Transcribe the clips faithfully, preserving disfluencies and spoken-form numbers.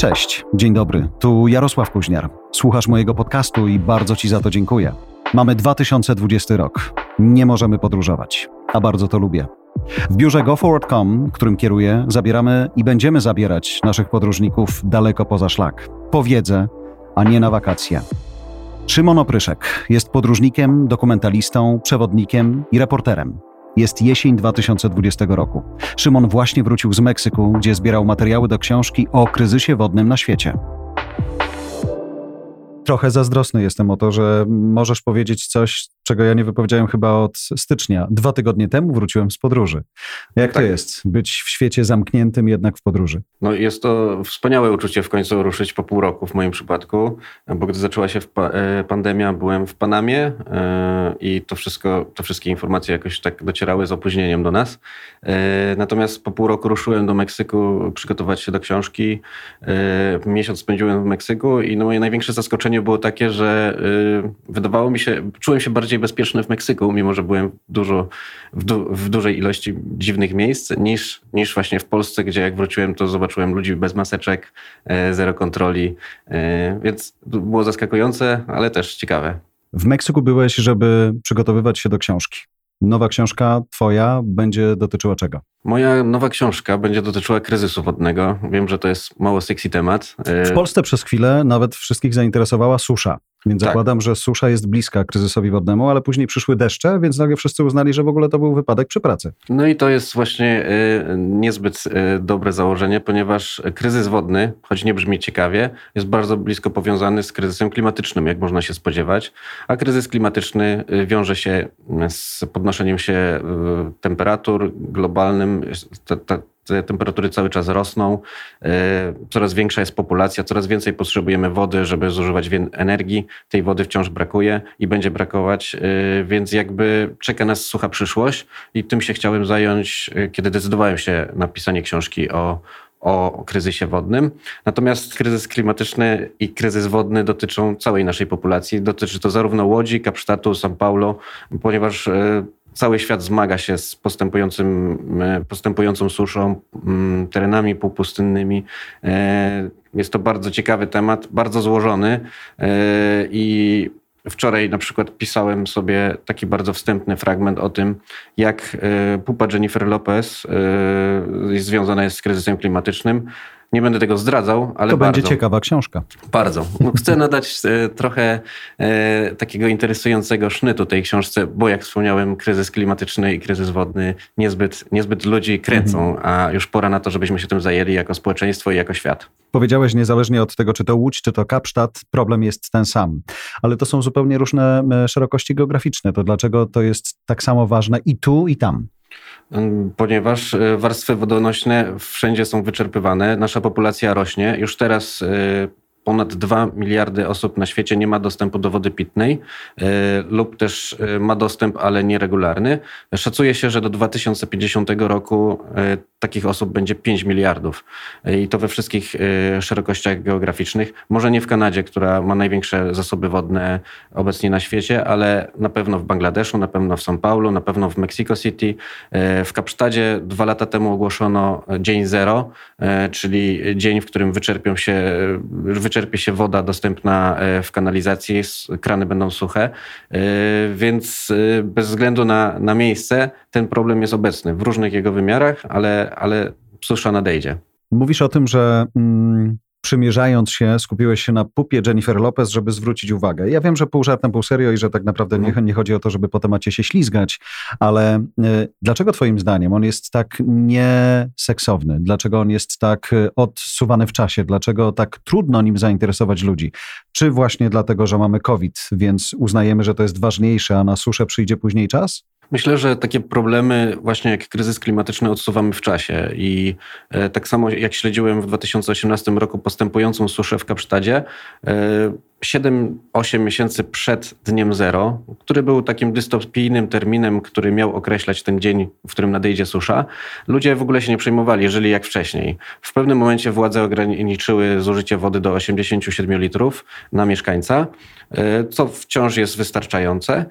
Cześć, dzień dobry, tu Jarosław Kuźniar. Słuchasz mojego podcastu i bardzo Ci za to dziękuję. Mamy dwa tysiące dwudziesty rok. Nie możemy podróżować, a bardzo to lubię. W biurze go forward kropka com, którym kieruję, zabieramy i będziemy zabierać naszych podróżników daleko poza szlak. Po wiedzę, a nie na wakacje. Szymon Opryszek jest podróżnikiem, dokumentalistą, przewodnikiem i reporterem. Jest jesień dwa tysiące dwudziestego roku. Szymon właśnie wrócił z Meksyku, gdzie zbierał materiały do książki o kryzysie wodnym na świecie. Trochę zazdrosny jestem o to, że możesz powiedzieć coś, czego ja nie wypowiedziałem chyba od stycznia. Dwa tygodnie temu wróciłem z podróży. Jak tak. To jest, być w świecie zamkniętym, jednak w podróży? No jest to wspaniałe uczucie w końcu ruszyć po pół roku w moim przypadku, bo gdy zaczęła się pa- pandemia, byłem w Panamie yy, i to wszystko, te wszystkie informacje jakoś tak docierały z opóźnieniem do nas. Yy, natomiast po pół roku ruszyłem do Meksyku przygotować się do książki. Yy, miesiąc spędziłem w Meksyku i no moje największe zaskoczenie było takie, że yy, wydawało mi się, czułem się bardziej bezpieczny w Meksyku, mimo że byłem dużo, w, du, w dużej ilości dziwnych miejsc, niż, niż właśnie w Polsce, gdzie jak wróciłem, to zobaczyłem ludzi bez maseczek, yy, zero kontroli, yy, więc było zaskakujące, ale też ciekawe. W Meksyku byłeś, żeby przygotowywać się do książki. Nowa książka twoja będzie dotyczyła czego? Moja nowa książka będzie dotyczyła kryzysu wodnego. Wiem, że to jest mało sexy temat. W Polsce przez chwilę nawet wszystkich zainteresowała susza. Więc tak. Zakładam, że susza jest bliska kryzysowi wodnemu, ale później przyszły deszcze, więc nagle wszyscy uznali, że w ogóle to był wypadek przy pracy. No i to jest właśnie y, niezbyt y, dobre założenie, ponieważ kryzys wodny, choć nie brzmi ciekawie, jest bardzo blisko powiązany z kryzysem klimatycznym, jak można się spodziewać. A kryzys klimatyczny y, wiąże się z podnoszeniem się y, temperatur globalnym. Ta, ta, Te temperatury cały czas rosną, coraz większa jest populacja, coraz więcej potrzebujemy wody, żeby zużywać energii. Tej wody wciąż brakuje i będzie brakować, więc jakby czeka nas sucha przyszłość i tym się chciałem zająć, kiedy decydowałem się na pisanie książki o, o kryzysie wodnym. Natomiast kryzys klimatyczny i kryzys wodny dotyczą całej naszej populacji. Dotyczy to zarówno Łodzi, Kapsztatu, São Paulo, ponieważ cały świat zmaga się z postępującym, postępującą suszą, terenami półpustynnymi. Jest to bardzo ciekawy temat, bardzo złożony i wczoraj na przykład pisałem sobie taki bardzo wstępny fragment o tym, jak pupa Jennifer Lopez związana jest z kryzysem klimatycznym. Nie będę tego zdradzał, ale to bardzo. będzie ciekawa książka. Bardzo. No, chcę nadać e, trochę e, takiego interesującego sznytu tej książce, bo jak wspomniałem, kryzys klimatyczny i kryzys wodny niezbyt, niezbyt ludzi kręcą, mhm. a już pora na to, żebyśmy się tym zajęli jako społeczeństwo i jako świat. Powiedziałeś, niezależnie od tego, czy to Łódź, czy to Kapsztad, problem jest ten sam. Ale to są zupełnie różne szerokości geograficzne. To dlaczego to jest tak samo ważne i tu, i tam? Ponieważ warstwy wodonośne wszędzie są wyczerpywane, nasza populacja rośnie. Już teraz ponad dwa miliardy osób na świecie nie ma dostępu do wody pitnej lub też ma dostęp, ale nieregularny. Szacuje się, że do dwa tysiące pięćdziesiątego roku takich osób będzie pięć miliardów. I to we wszystkich szerokościach geograficznych. Może nie w Kanadzie, która ma największe zasoby wodne obecnie na świecie, ale na pewno w Bangladeszu, na pewno w São Paulo, na pewno w Mexico City. W Kapsztadzie dwa lata temu ogłoszono dzień zero, czyli dzień, w którym wyczerpią się wyczerpie się woda dostępna w kanalizacji, krany będą suche, więc bez względu na, na miejsce ten problem jest obecny w różnych jego wymiarach, ale, ale susza nadejdzie. Mówisz o tym, że mm, przymierzając się, skupiłeś się na pupie Jennifer Lopez, żeby zwrócić uwagę. Ja wiem, że pół żartem, pół serio i że tak naprawdę nie, nie chodzi o to, żeby po temacie się ślizgać, ale y, dlaczego twoim zdaniem on jest tak nieseksowny? Dlaczego on jest tak odsuwany w czasie? Dlaczego tak trudno nim zainteresować ludzi? Czy właśnie dlatego, że mamy COVID, więc uznajemy, że to jest ważniejsze, a na suszę przyjdzie później czas? Myślę, że takie problemy właśnie jak kryzys klimatyczny odsuwamy w czasie i e, tak samo jak śledziłem w dwa tysiące osiemnastym roku postępującą suszę w Kapsztadzie, e, siedem osiem miesięcy przed dniem zero, który był takim dystopijnym terminem, który miał określać ten dzień, w którym nadejdzie susza, ludzie w ogóle się nie przejmowali, żyli jak wcześniej. W pewnym momencie władze ograniczyły zużycie wody do osiemdziesiąt siedem litrów na mieszkańca, co wciąż jest wystarczające.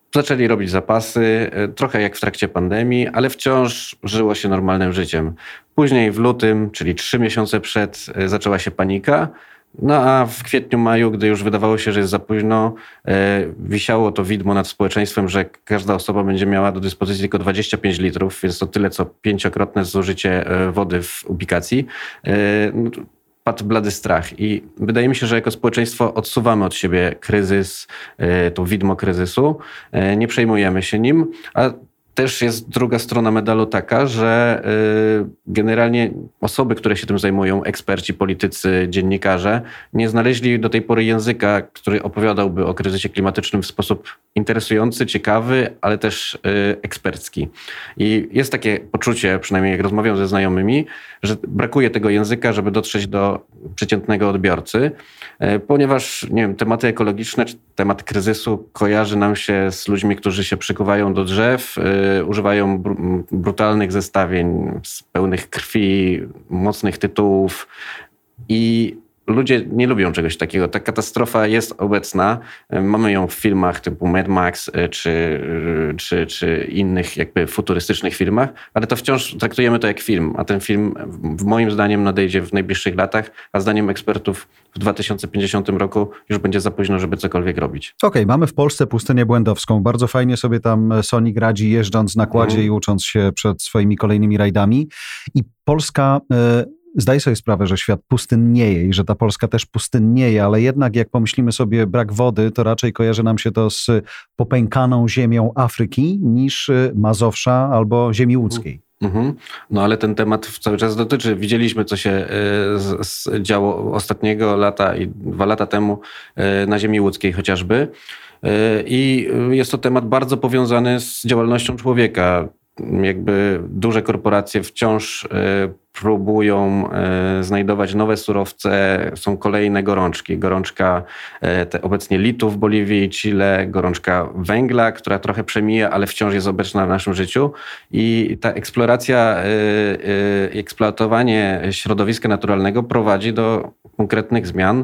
zaczęli robić zapasy, trochę jak w trakcie pandemii, ale wciąż żyło się normalnym życiem. Później w lutym, czyli trzy miesiące przed, zaczęła się panika. No a w kwietniu, maju, gdy już wydawało się, że jest za późno, e, wisiało to widmo nad społeczeństwem, że każda osoba będzie miała do dyspozycji tylko dwadzieścia pięć litrów, więc to tyle co pięciokrotne zużycie wody w ubikacji. E, no, padł blady strach i wydaje mi się, że jako społeczeństwo odsuwamy od siebie kryzys, e, to widmo kryzysu, e, nie przejmujemy się nim, a też jest druga strona medalu taka, że generalnie osoby, które się tym zajmują, eksperci, politycy, dziennikarze, nie znaleźli do tej pory języka, który opowiadałby o kryzysie klimatycznym w sposób interesujący, ciekawy, ale też ekspercki. I jest takie poczucie, przynajmniej jak rozmawiam ze znajomymi, że brakuje tego języka, żeby dotrzeć do przeciętnego odbiorcy, ponieważ nie wiem, tematy ekologiczne, czy temat kryzysu kojarzy nam się z ludźmi, którzy się przykuwają do drzew, używają br- brutalnych zestawień z pełnych krwi, mocnych tytułów i ludzie nie lubią czegoś takiego. Ta katastrofa jest obecna. Mamy ją w filmach typu Mad Max czy, czy, czy innych jakby futurystycznych filmach, ale to wciąż traktujemy to jak film, a ten film w moim zdaniem nadejdzie w najbliższych latach, a zdaniem ekspertów w dwa tysiące pięćdziesiątym roku już będzie za późno, żeby cokolwiek robić. Okej, okay, mamy w Polsce pustynię błędowską. Bardzo fajnie sobie tam Sonic radzi, jeżdżąc na kładzie mm. i ucząc się przed swoimi kolejnymi rajdami. I Polska... Y- Zdaję sobie sprawę, że świat pustynnieje i że ta Polska też pustynnieje, ale jednak jak pomyślimy sobie brak wody, to raczej kojarzy nam się to z popękaną ziemią Afryki niż Mazowsza albo ziemi łódzkiej. Mhm. No ale ten temat cały czas dotyczy. Widzieliśmy, co się z, z działo ostatniego lata i dwa lata temu na ziemi łódzkiej chociażby. I jest to temat bardzo powiązany z działalnością człowieka. Jakby duże korporacje wciąż próbują znajdować nowe surowce. Są kolejne gorączki. Gorączka te obecnie litu w Boliwii i Chile, gorączka węgla, która trochę przemija, ale wciąż jest obecna w naszym życiu. I ta eksploracja, eksploatowanie środowiska naturalnego prowadzi do konkretnych zmian,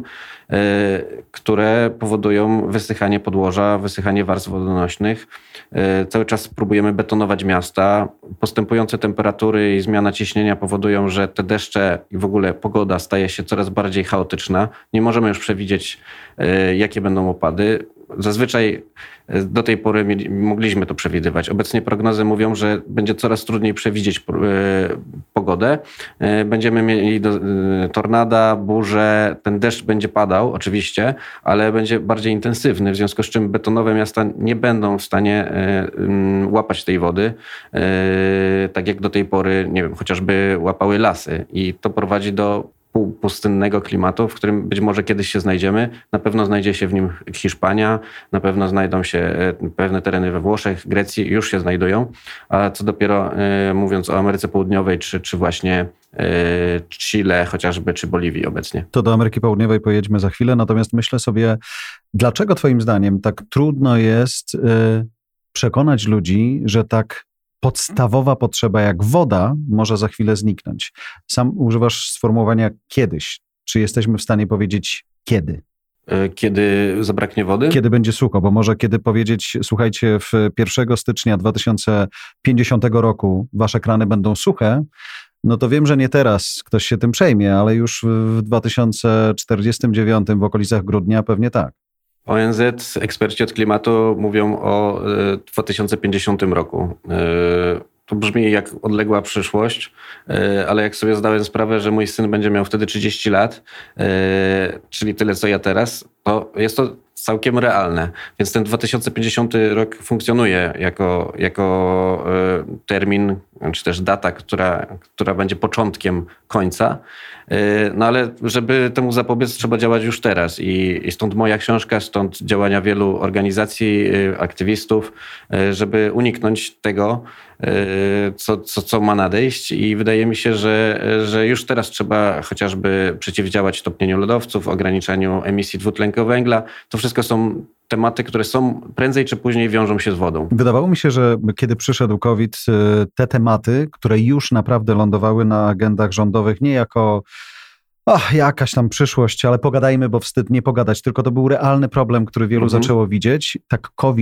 które powodują wysychanie podłoża, wysychanie warstw wodonośnych. Cały czas próbujemy betonować miasta. Postępujące temperatury i zmiana ciśnienia powodują, że te deszcze i w ogóle pogoda staje się coraz bardziej chaotyczna. Nie możemy już przewidzieć, jakie będą opady. Zazwyczaj do tej pory mieli, mogliśmy to przewidywać. Obecnie prognozy mówią, że będzie coraz trudniej przewidzieć y, pogodę. Y, będziemy mieli do, y, tornada, burze, ten deszcz będzie padał oczywiście, ale będzie bardziej intensywny, w związku z czym betonowe miasta nie będą w stanie y, y, łapać tej wody, y, tak jak do tej pory, nie wiem, chociażby łapały lasy i to prowadzi do półpustynnego klimatu, w którym być może kiedyś się znajdziemy. Na pewno znajdzie się w nim Hiszpania, na pewno znajdą się pewne tereny we Włoszech, Grecji, już się znajdują, a co dopiero y, mówiąc o Ameryce Południowej, czy, czy właśnie y, Chile chociażby, czy Boliwii obecnie. To do Ameryki Południowej pojedźmy za chwilę, natomiast myślę sobie, dlaczego twoim zdaniem tak trudno jest y, przekonać ludzi, że tak podstawowa potrzeba jak woda może za chwilę zniknąć. Sam używasz sformułowania kiedyś. Czy jesteśmy w stanie powiedzieć kiedy? Kiedy zabraknie wody? Kiedy będzie sucho, bo może kiedy powiedzieć, słuchajcie, w pierwszego stycznia dwa tysiące pięćdziesiątego roku wasze krany będą suche, no to wiem, że nie teraz ktoś się tym przejmie, ale już w dwa tysiące czterdziestym dziewiątym w okolicach grudnia pewnie tak. O N Z, eksperci od klimatu mówią o dwa tysiące pięćdziesiątym roku. To brzmi jak odległa przyszłość, ale jak sobie zdałem sprawę, że mój syn będzie miał wtedy trzydzieści lat, czyli tyle co ja teraz, to jest to całkiem realne. Więc ten dwa tysiące pięćdziesiąty rok funkcjonuje jako, jako termin, czy też data, która, która będzie początkiem końca. No ale żeby temu zapobiec, trzeba działać już teraz. I, i stąd moja książka, stąd działania wielu organizacji, aktywistów, żeby uniknąć tego, co, co, co ma nadejść. I wydaje mi się, że, że już teraz trzeba chociażby przeciwdziałać topnieniu lodowców, ograniczaniu emisji dwutlenku węgla. To wszystko są tematy, które są prędzej czy później wiążą się z wodą. Wydawało mi się, że kiedy przyszedł COVID, te tematy, które już naprawdę lądowały na agendach rządowych, nie jako ach, jakaś tam przyszłość, ale pogadajmy, bo wstyd nie pogadać, tylko to był realny problem, który wielu mhm. zaczęło widzieć. Tak COVID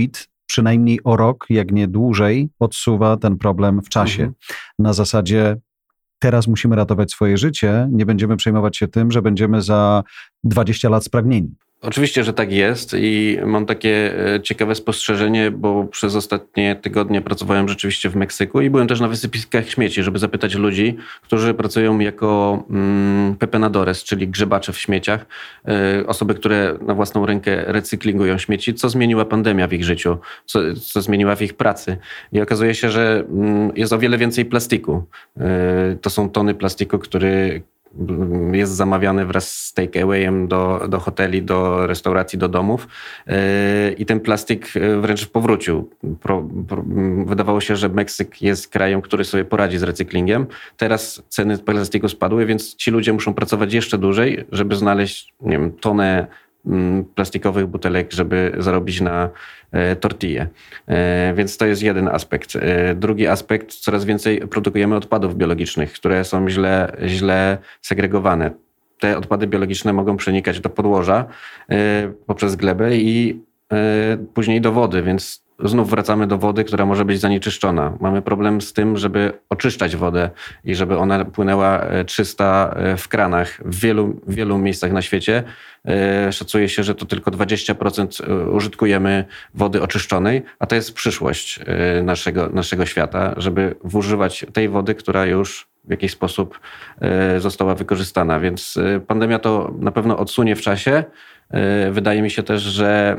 przynajmniej o rok, jak nie dłużej, odsuwa ten problem w czasie. Mhm. Na zasadzie teraz musimy ratować swoje życie, nie będziemy przejmować się tym, że będziemy za dwadzieścia lat spragnieni. Oczywiście, że tak jest i mam takie ciekawe spostrzeżenie, bo przez ostatnie tygodnie pracowałem rzeczywiście w Meksyku i byłem też na wysypiskach śmieci, żeby zapytać ludzi, którzy pracują jako mm, pepenadores, czyli grzebacze w śmieciach, y, osoby, które na własną rękę recyklingują śmieci, co zmieniła pandemia w ich życiu, co, co zmieniła w ich pracy. I okazuje się, że mm, jest o wiele więcej plastiku. Y, to są tony plastiku, który jest zamawiany wraz z takeawayem do, do hoteli, do restauracji, do domów yy, i ten plastik wręcz powrócił. Pro, pro, wydawało się, że Meksyk jest krajem, który sobie poradzi z recyklingiem. Teraz ceny plastiku spadły, więc ci ludzie muszą pracować jeszcze dłużej, żeby znaleźć, nie wiem, tonę plastikowych butelek, żeby zarobić na e, tortille. E, więc to jest jeden aspekt. E, drugi aspekt, coraz więcej produkujemy odpadów biologicznych, które są źle, źle segregowane. Te odpady biologiczne mogą przenikać do podłoża e, poprzez glebę i e, później do wody, więc znów wracamy do wody, która może być zanieczyszczona. Mamy problem z tym, żeby oczyszczać wodę i żeby ona płynęła czysta w kranach. W wielu, wielu miejscach na świecie szacuje się, że to tylko dwadzieścia procent użytkujemy wody oczyszczonej, a to jest przyszłość naszego, naszego świata, żeby używać tej wody, która już w jakiś sposób została wykorzystana. Więc pandemia to na pewno odsunie w czasie. Wydaje mi się też, że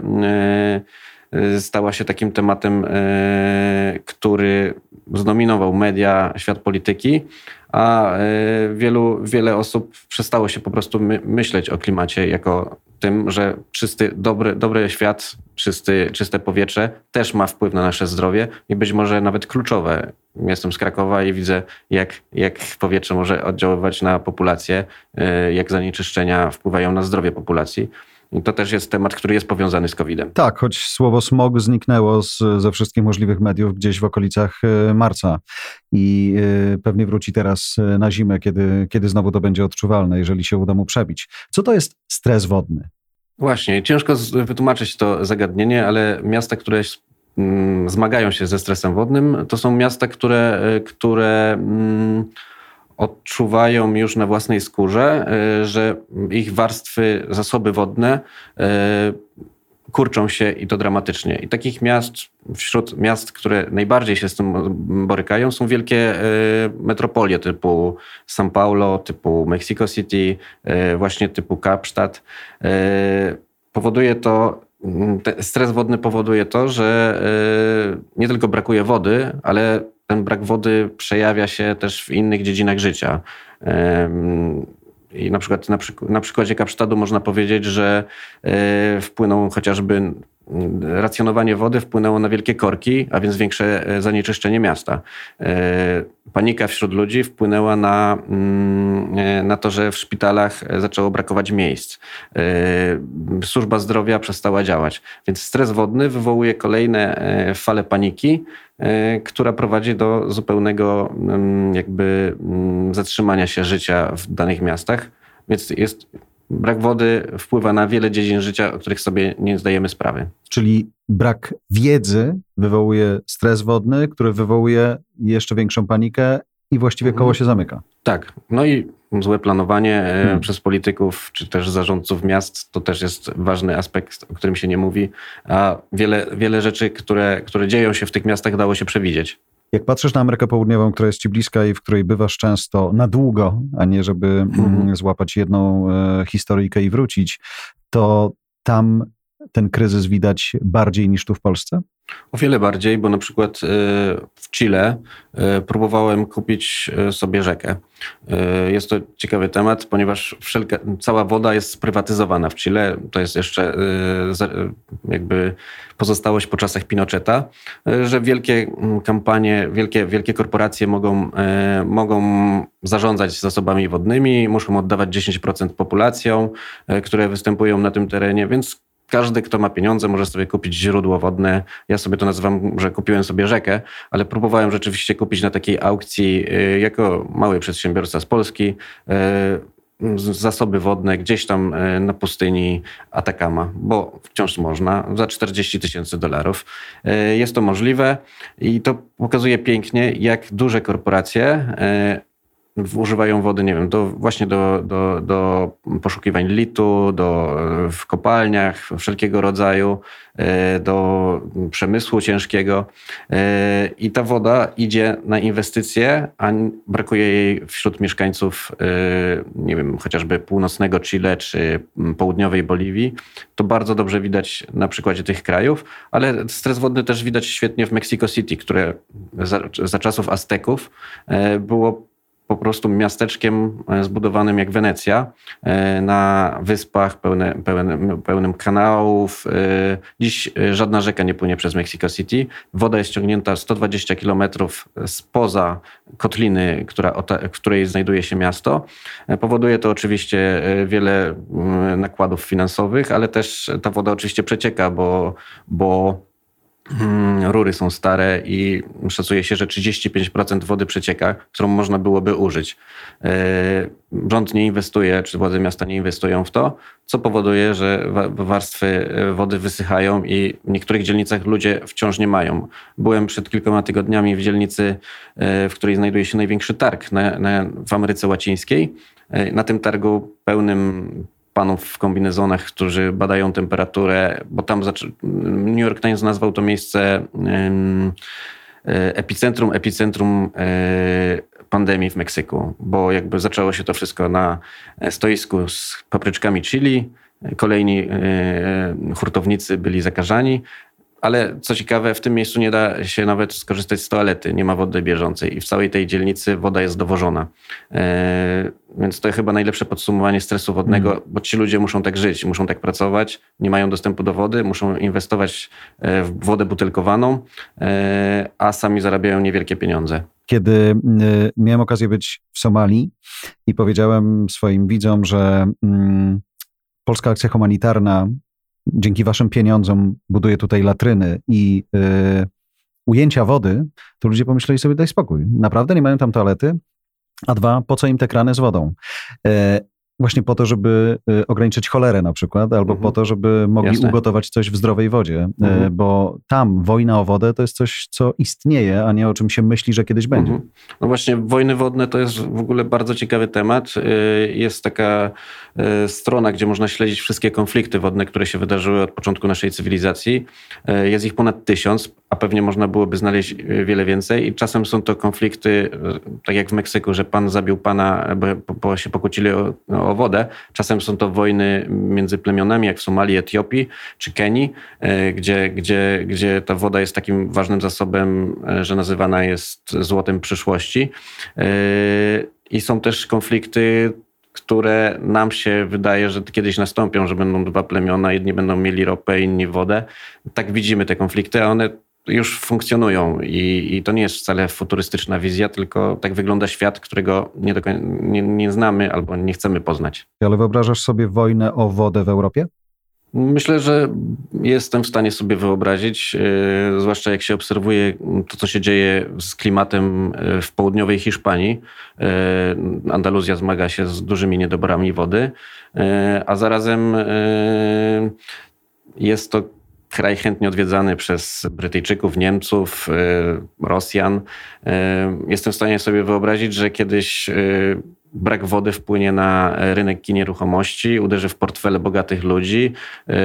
stała się takim tematem, który zdominował media, świat polityki, a wielu, wiele osób przestało się po prostu my, myśleć o klimacie jako tym, że czysty, dobry, dobry świat, czysty, czyste powietrze też ma wpływ na nasze zdrowie i być może nawet kluczowe. Jestem z Krakowa i widzę, jak, jak powietrze może oddziaływać na populację, jak zanieczyszczenia wpływają na zdrowie populacji. I to też jest temat, który jest powiązany z kowidem. Tak, choć słowo smog zniknęło z, ze wszystkich możliwych mediów gdzieś w okolicach marca i pewnie wróci teraz na zimę, kiedy, kiedy znowu to będzie odczuwalne, jeżeli się uda mu przebić. Co to jest stres wodny? Właśnie, ciężko wytłumaczyć to zagadnienie, ale miasta, które zmagają się ze stresem wodnym, to są miasta, które... które odczuwają już na własnej skórze, że ich warstwy, zasoby wodne kurczą się i to dramatycznie. I takich miast, wśród miast, które najbardziej się z tym borykają, są wielkie metropolie typu São Paulo, typu Mexico City, właśnie typu Kapsztad. Powoduje to, stres wodny powoduje to, że nie tylko brakuje wody, ale ten brak wody przejawia się też w innych dziedzinach życia. I na przykład na, przyk- na przykładzie Kapsztadu można powiedzieć, że wpłynął chociażby racjonowanie wody wpłynęło na wielkie korki, a więc większe zanieczyszczenie miasta. Panika wśród ludzi wpłynęła na, na to, że w szpitalach zaczęło brakować miejsc. Służba zdrowia przestała działać. Więc stres wodny wywołuje kolejne fale paniki, która prowadzi do zupełnego jakby zatrzymania się życia w danych miastach. Więc jest... Brak wody wpływa na wiele dziedzin życia, o których sobie nie zdajemy sprawy. Czyli brak wiedzy wywołuje stres wodny, który wywołuje jeszcze większą panikę i właściwie koło się zamyka. Tak. No i złe planowanie hmm. przez polityków, czy też zarządców miast, to też jest ważny aspekt, o którym się nie mówi. A wiele, wiele rzeczy, które, które dzieją się w tych miastach, dało się przewidzieć. Jak patrzysz na Amerykę Południową, która jest ci bliska i w której bywasz często na długo, a nie żeby mm. złapać jedną e, historyjkę i wrócić, to tam ten kryzys widać bardziej niż tu w Polsce? O wiele bardziej, bo na przykład w Chile próbowałem kupić sobie rzekę. Jest to ciekawy temat, ponieważ wszelka, cała woda jest sprywatyzowana w Chile. To jest jeszcze jakby pozostałość po czasach Pinocheta, że wielkie kampanie, wielkie, wielkie korporacje mogą, mogą zarządzać zasobami wodnymi, muszą oddawać dziesięć procent populacjom, które występują na tym terenie, więc każdy, kto ma pieniądze, może sobie kupić źródło wodne. Ja sobie to nazywam, że kupiłem sobie rzekę, ale próbowałem rzeczywiście kupić na takiej aukcji jako mały przedsiębiorca z Polski. zasoby wodne gdzieś tam na pustyni Atacama, bo wciąż można, za czterdzieści tysięcy dolarów. Jest to możliwe i to pokazuje pięknie, jak duże korporacje używają wody, nie wiem, do, właśnie do, do, do poszukiwań litu, do, w kopalniach wszelkiego rodzaju, do przemysłu ciężkiego i ta woda idzie na inwestycje, a brakuje jej wśród mieszkańców, nie wiem, chociażby północnego Chile czy południowej Boliwii. To bardzo dobrze widać na przykładzie tych krajów, ale stres wodny też widać świetnie w Mexico City, które za, za czasów Azteków było po prostu miasteczkiem zbudowanym jak Wenecja, na wyspach pełne, pełne, pełnym kanałów. Dziś żadna rzeka nie płynie przez Mexico City. Woda jest ciągnięta sto dwadzieścia kilometrów spoza kotliny, która, w której znajduje się miasto. Powoduje to oczywiście wiele nakładów finansowych, ale też ta woda oczywiście przecieka, bo, bo rury są stare i szacuje się, że trzydzieści pięć procent wody przecieka, którą można byłoby użyć. Rząd nie inwestuje, czy władze miasta nie inwestują w to, co powoduje, że warstwy wody wysychają i w niektórych dzielnicach ludzie wciąż nie mają. Byłem przed kilkoma tygodniami w dzielnicy, w której znajduje się największy targ na, na, w Ameryce Łacińskiej. Na tym targu pełnym panów w kombinezonach, którzy badają temperaturę, bo tam zaczę... New York Times nazwał to miejsce um, epicentrum, epicentrum e, pandemii w Meksyku, bo jakby zaczęło się to wszystko na stoisku z papryczkami chili, kolejni e, hurtownicy byli zakażani, ale co ciekawe, w tym miejscu nie da się nawet skorzystać z toalety, nie ma wody bieżącej i w całej tej dzielnicy woda jest dowożona. E, więc to chyba najlepsze podsumowanie stresu wodnego, mm. bo ci ludzie muszą tak żyć, muszą tak pracować, nie mają dostępu do wody, muszą inwestować w wodę butelkowaną, e, a sami zarabiają niewielkie pieniądze. Kiedy y, miałem okazję być w Somalii i powiedziałem swoim widzom, że y, Polska Akcja Humanitarna dzięki waszym pieniądzom buduje tutaj latryny i y, ujęcia wody, to ludzie pomyśleli sobie, daj spokój. Naprawdę nie mają tam toalety? A dwa, po co im te krany z wodą? E, właśnie po to, żeby y, ograniczyć cholerę na przykład, albo mhm. po to, żeby mogli Jasne. ugotować coś w zdrowej wodzie. Mhm. E, bo tam wojna o wodę to jest coś, co istnieje, a nie o czym się myśli, że kiedyś będzie. Mhm. No właśnie, wojny wodne to jest w ogóle bardzo ciekawy temat. Jest taka strona, gdzie można śledzić wszystkie konflikty wodne, które się wydarzyły od początku naszej cywilizacji. Jest ich ponad tysiąc, a pewnie można byłoby znaleźć wiele więcej. I czasem są to konflikty, tak jak w Meksyku, że pan zabił pana, bo, bo się pokłócili o, o wodę. Czasem są to wojny między plemionami, jak w Somalii, Etiopii czy Kenii, gdzie, gdzie, gdzie ta woda jest takim ważnym zasobem, że nazywana jest złotem przyszłości. I są też konflikty, które nam się wydaje, że kiedyś nastąpią, że będą dwa plemiona, jedni będą mieli ropę, inni wodę. Tak widzimy te konflikty, a one już funkcjonują i, i to nie jest wcale futurystyczna wizja, tylko tak wygląda świat, którego nie, do końca, nie, nie znamy albo nie chcemy poznać. Ale wyobrażasz sobie wojnę o wodę w Europie? Myślę, że jestem w stanie sobie wyobrazić, yy, zwłaszcza jak się obserwuje to, co się dzieje z klimatem w południowej Hiszpanii. Yy, Andaluzja zmaga się z dużymi niedoborami wody, yy, a zarazem yy, jest to kraj chętnie odwiedzany przez Brytyjczyków, Niemców, yy, Rosjan. Yy, jestem w stanie sobie wyobrazić, że kiedyś yy, brak wody wpłynie na rynek nieruchomości, uderzy w portfele bogatych ludzi yy,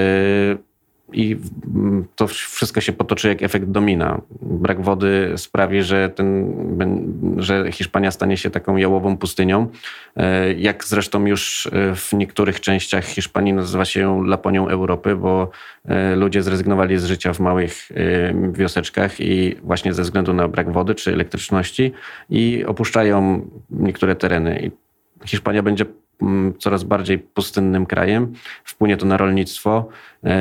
i to wszystko się potoczy jak efekt domina. Brak wody sprawi, że, ten, że Hiszpania stanie się taką jałową pustynią. Yy, jak zresztą już w niektórych częściach Hiszpanii nazywa się ją Laponią Europy, bo yy, ludzie zrezygnowali z życia w małych yy, wioseczkach i właśnie ze względu na brak wody czy elektryczności i opuszczają niektóre tereny. I Hiszpania będzie coraz bardziej pustynnym krajem. Wpłynie to na rolnictwo,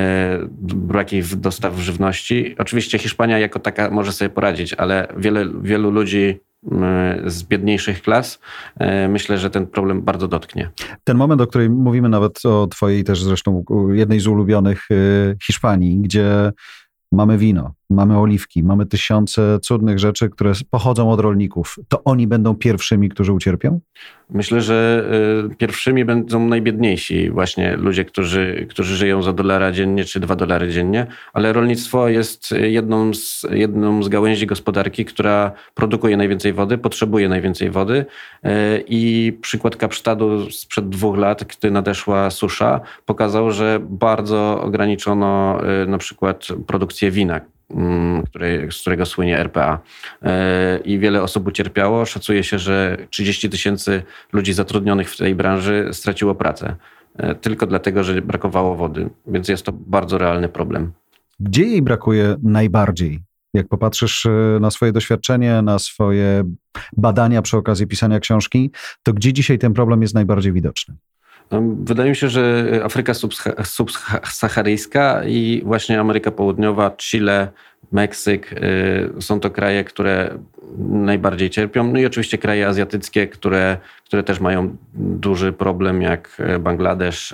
braki dostaw żywności. Oczywiście Hiszpania jako taka może sobie poradzić, ale wiele, wielu ludzi z biedniejszych klas myślę, że ten problem bardzo dotknie. Ten moment, o którym mówimy nawet o twojej też zresztą jednej z ulubionych Hiszpanii, gdzie mamy wino, mamy oliwki, mamy tysiące cudnych rzeczy, które pochodzą od rolników. To oni będą pierwszymi, którzy ucierpią? Myślę, że pierwszymi będą najbiedniejsi właśnie ludzie, którzy, którzy żyją za dolara dziennie czy dwa dolary dziennie, ale rolnictwo jest jedną z, jedną z gałęzi gospodarki, która produkuje najwięcej wody, potrzebuje najwięcej wody i przykład Kapsztadu sprzed dwóch lat, gdy nadeszła susza, pokazał, że bardzo ograniczono na przykład produkcję wina, Który, z którego słynie R P A. I wiele osób ucierpiało. Szacuje się, że trzydzieści tysięcy ludzi zatrudnionych w tej branży straciło pracę. Tylko dlatego, że brakowało wody. Więc jest to bardzo realny problem. Gdzie jej brakuje najbardziej? Jak popatrzysz na swoje doświadczenie, na swoje badania przy okazji pisania książki, to gdzie dzisiaj ten problem jest najbardziej widoczny? Wydaje mi się, że Afryka subsaharyjska i właśnie Ameryka Południowa, Chile, Meksyk są to kraje, które najbardziej cierpią. No i oczywiście kraje azjatyckie, które, które też mają duży problem, jak Bangladesz,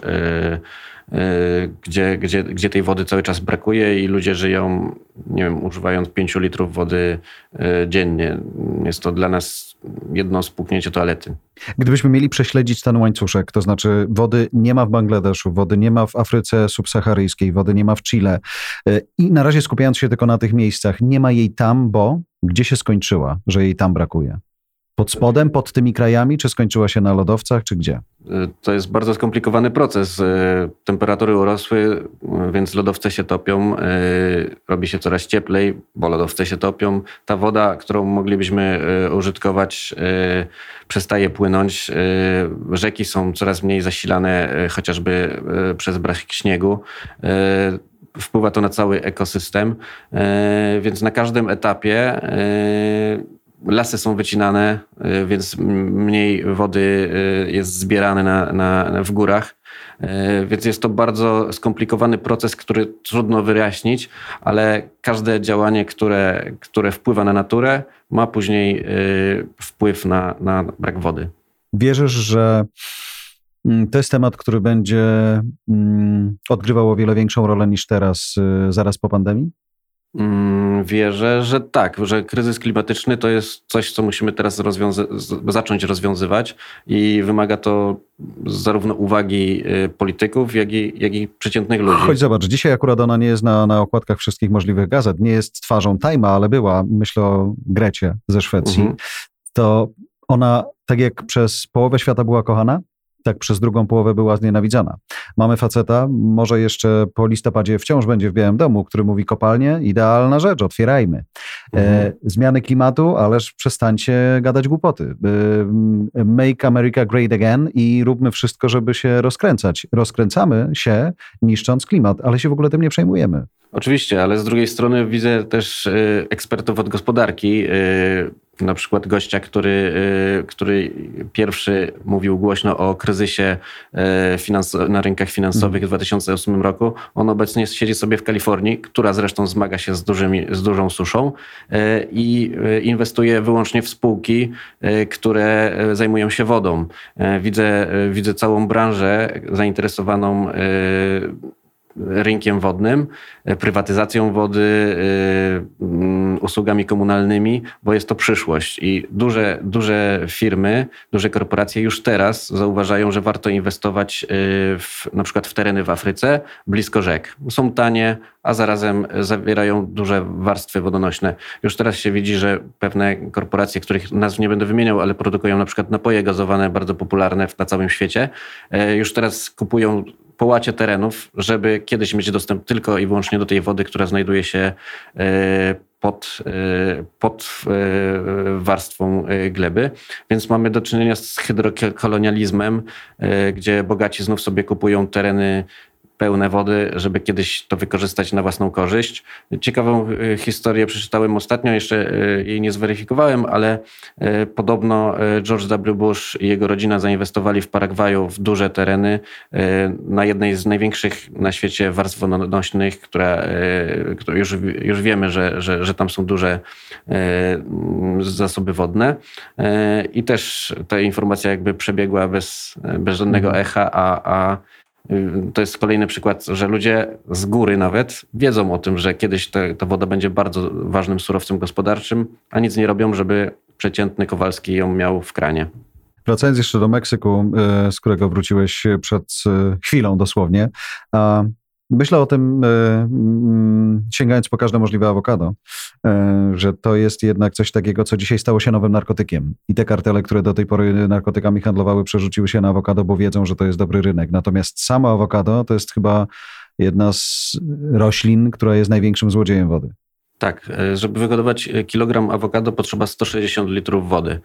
gdzie, gdzie, gdzie tej wody cały czas brakuje i ludzie żyją, nie wiem, używając pięciu litrów wody dziennie. Jest to dla nas jedno spłuknięcie toalety. Gdybyśmy mieli prześledzić ten łańcuszek, to znaczy wody nie ma w Bangladeszu, wody nie ma w Afryce subsaharyjskiej, wody nie ma w Chile i na razie skupiając się tylko na tych miejscach, nie ma jej tam, bo gdzie się skończyła, że jej tam brakuje? Pod spodem, pod tymi krajami, czy skończyła się na lodowcach, czy gdzie? To jest bardzo skomplikowany proces. Temperatury urosły, więc lodowce się topią. Robi się coraz cieplej, bo lodowce się topią. Ta woda, którą moglibyśmy użytkować, przestaje płynąć. Rzeki są coraz mniej zasilane, chociażby przez brak śniegu. Wpływa to na cały ekosystem, więc na każdym etapie lasy są wycinane, więc mniej wody jest zbierane na, na, w górach. Więc jest to bardzo skomplikowany proces, który trudno wyjaśnić, ale każde działanie, które, które wpływa na naturę, ma później wpływ na, na brak wody. Wierzysz, że to jest temat, który będzie odgrywał o wiele większą rolę niż teraz, zaraz po pandemii? Wierzę, że tak, że kryzys klimatyczny to jest coś, co musimy teraz rozwiąza- zacząć rozwiązywać i wymaga to zarówno uwagi polityków, jak i, jak i przeciętnych ludzi. Chodź zobacz, dzisiaj akurat ona nie jest na, na okładkach wszystkich możliwych gazet, nie jest twarzą Time'a, ale była, myślę o Grecie ze Szwecji. Mhm. To ona, tak jak przez połowę świata była kochana, tak przez drugą połowę była znienawidzona. Mamy faceta, może jeszcze po listopadzie wciąż będzie w Białym Domu, który mówi kopalnie, idealna rzecz, otwierajmy. Mhm. E, zmiany klimatu, ależ przestańcie gadać głupoty. E, make America great again i róbmy wszystko, żeby się rozkręcać. Rozkręcamy się, niszcząc klimat, ale się w ogóle tym nie przejmujemy. Oczywiście, ale z drugiej strony widzę też ekspertów od gospodarki, na przykład gościa, który, który pierwszy mówił głośno o kryzysie finansow- na rynkach finansowych w dwa tysiące ósmym roku. On obecnie siedzi sobie w Kalifornii, która zresztą zmaga się z, dużymi, z dużą suszą i inwestuje wyłącznie w spółki, które zajmują się wodą. Widzę, widzę całą branżę zainteresowaną rynkiem wodnym, prywatyzacją wody, usługami komunalnymi, bo jest to przyszłość i duże, duże firmy, duże korporacje już teraz zauważają, że warto inwestować w, na przykład w tereny w Afryce blisko rzek. Są tanie, a zarazem zawierają duże warstwy wodonośne. Już teraz się widzi, że pewne korporacje, których nazw nie będę wymieniał, ale produkują na przykład napoje gazowane, bardzo popularne na całym świecie, już teraz kupują połacie terenów, żeby kiedyś mieć dostęp tylko i wyłącznie do tej wody, która znajduje się pod, pod warstwą gleby. Więc mamy do czynienia z hydrokolonializmem, gdzie bogaci znów sobie kupują tereny pełne wody, żeby kiedyś to wykorzystać na własną korzyść. Ciekawą historię przeczytałem ostatnio, jeszcze jej nie zweryfikowałem, ale podobno George W. Bush i jego rodzina zainwestowali w Paragwaju w duże tereny na jednej z największych na świecie warstw wodonośnych, która, która już, już wiemy, że, że, że tam są duże zasoby wodne. I też ta informacja jakby przebiegła bez, bez żadnego echa, a, a To jest kolejny przykład, że ludzie z góry nawet wiedzą o tym, że kiedyś te, ta woda będzie bardzo ważnym surowcem gospodarczym, a nic nie robią, żeby przeciętny Kowalski ją miał w kranie. Wracając jeszcze do Meksyku, z którego wróciłeś przed chwilą dosłownie, myślę o tym, sięgając po każde możliwe awokado, że to jest jednak coś takiego, co dzisiaj stało się nowym narkotykiem. I te kartele, które do tej pory narkotykami handlowały, przerzuciły się na awokado, bo wiedzą, że to jest dobry rynek. Natomiast samo awokado to jest chyba jedna z roślin, która jest największym złodziejem wody. Tak, żeby wyhodować kilogram awokado potrzeba sto sześćdziesiąt litrów wody,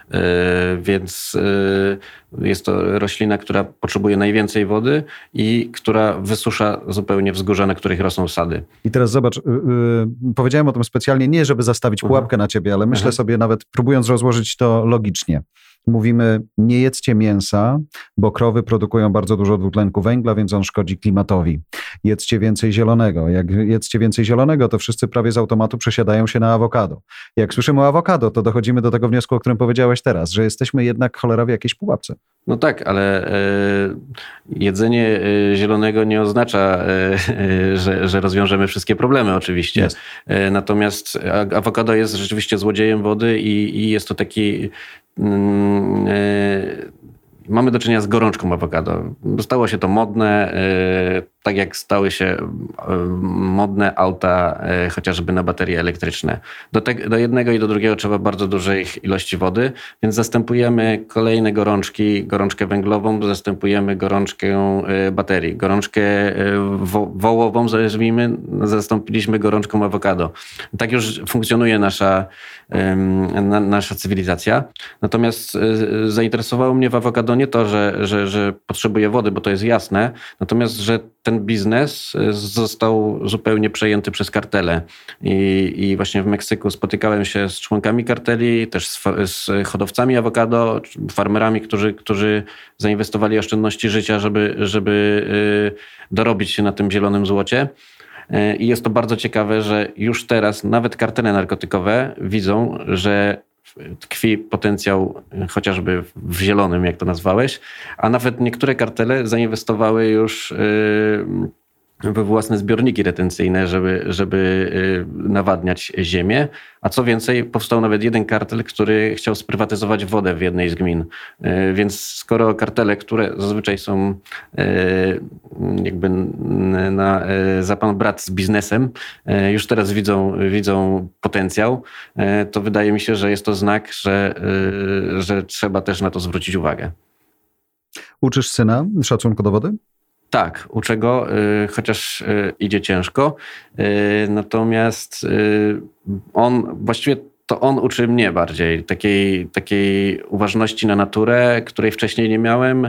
więc jest to roślina, która potrzebuje najwięcej wody i która wysusza zupełnie wzgórza, na których rosną sady. I teraz zobacz, yy, powiedziałem o tym specjalnie, nie żeby zastawić pułapkę na ciebie, ale myślę sobie nawet, próbując rozłożyć to logicznie. Mówimy, nie jedzcie mięsa, bo krowy produkują bardzo dużo dwutlenku węgla, więc on szkodzi klimatowi. Jedzcie więcej zielonego. Jak jedzcie więcej zielonego, to wszyscy prawie z automatu przesiadają się na awokado. Jak słyszymy o awokado, to dochodzimy do tego wniosku, o którym powiedziałeś teraz, że jesteśmy jednak cholera w jakiejś pułapce. No tak, ale e, jedzenie e, zielonego nie oznacza, e, e, że, że rozwiążemy wszystkie problemy oczywiście. E, natomiast awokado jest rzeczywiście złodziejem wody i, i jest to taki... Mm, e, mamy do czynienia z gorączką awokado. Stało się to modne, tak jak stały się modne auta chociażby na baterie elektryczne. Do, te, do jednego i do drugiego trzeba bardzo dużej ilości wody, więc zastępujemy kolejne gorączki, gorączkę węglową, zastępujemy gorączkę baterii. Gorączkę wo, wołową, nazwijmy, zastąpiliśmy gorączką awokado. Tak już funkcjonuje nasza, na, nasza cywilizacja. Natomiast zainteresowało mnie w awokado nie to, że, że, że potrzebuje wody, bo to jest jasne, natomiast, że ten biznes został zupełnie przejęty przez kartele. I, i właśnie w Meksyku spotykałem się z członkami karteli, też z, z hodowcami awokado, farmerami, którzy, którzy zainwestowali oszczędności życia, żeby, żeby dorobić się na tym zielonym złocie. I jest to bardzo ciekawe, że już teraz nawet kartele narkotykowe widzą, że tkwi potencjał chociażby w zielonym, jak to nazwałeś, a nawet niektóre kartele zainwestowały już we własne zbiorniki retencyjne, żeby, żeby nawadniać ziemię. A co więcej, powstał nawet jeden kartel, który chciał sprywatyzować wodę w jednej z gmin. Więc skoro kartele, które zazwyczaj są jakby na za pan brat z biznesem, już teraz widzą, widzą potencjał, to wydaje mi się, że jest to znak, że, że trzeba też na to zwrócić uwagę. Uczysz syna szacunku do wody? Tak, uczę go, chociaż idzie ciężko. Natomiast on, właściwie to on uczy mnie bardziej takiej, takiej uważności na naturę, której wcześniej nie miałem.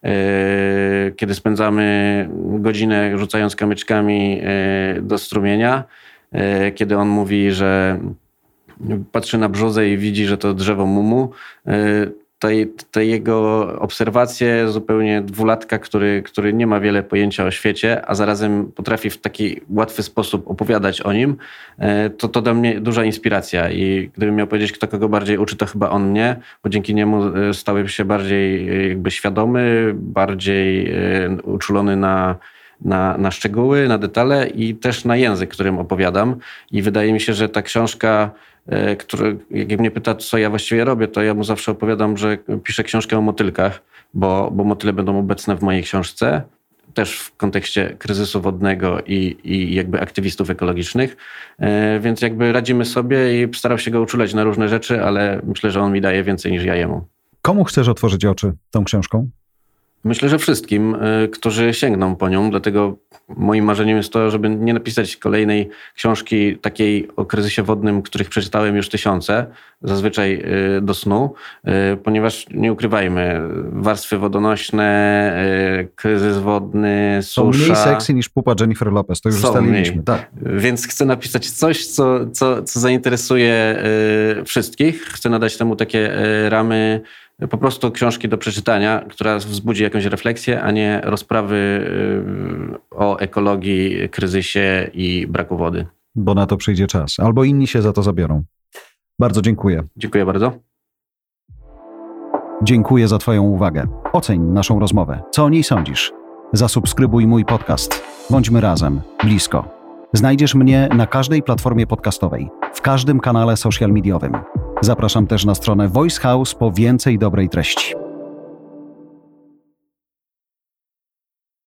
Kiedy spędzamy godzinę rzucając kamyczkami do strumienia, kiedy on mówi, że patrzy na brzozę i widzi, że to drzewo mumu, Te, te jego obserwacje zupełnie dwulatka, który, który nie ma wiele pojęcia o świecie, a zarazem potrafi w taki łatwy sposób opowiadać o nim, to to dla mnie duża inspiracja. I gdybym miał powiedzieć, kto kogo bardziej uczy, to chyba on mnie, bo dzięki niemu stałem się bardziej jakby świadomy, bardziej uczulony na, na, na szczegóły, na detale i też na język, którym opowiadam. I wydaje mi się, że ta książka, który, jak mnie pyta, co ja właściwie robię, to ja mu zawsze opowiadam, że piszę książkę o motylkach, bo, bo motyle będą obecne w mojej książce, też w kontekście kryzysu wodnego i, i jakby aktywistów ekologicznych. Więc jakby radzimy sobie i staram się go uczulać na różne rzeczy, ale myślę, że on mi daje więcej niż ja jemu. Komu chcesz otworzyć oczy tą książką? Myślę, że wszystkim, y, którzy sięgną po nią, dlatego moim marzeniem jest to, żeby nie napisać kolejnej książki takiej o kryzysie wodnym, których przeczytałem już tysiące, zazwyczaj y, do snu, y, ponieważ nie ukrywajmy, warstwy wodonośne, y, kryzys wodny, susza... Są mniej seksy niż pupa Jennifer Lopez, to już ustaliliśmy. Tak. Więc chcę napisać coś, co, co, co zainteresuje y, wszystkich. Chcę nadać temu takie y, ramy, po prostu książki do przeczytania, która wzbudzi jakąś refleksję, a nie rozprawy o ekologii, kryzysie i braku wody. Bo na to przyjdzie czas. Albo inni się za to zabiorą. Bardzo dziękuję. Dziękuję bardzo. Dziękuję za Twoją uwagę. Oceń naszą rozmowę. Co o niej sądzisz? Zasubskrybuj mój podcast. Bądźmy razem, blisko. Znajdziesz mnie na każdej platformie podcastowej, w każdym kanale social mediowym. Zapraszam też na stronę Voice House po więcej dobrej treści.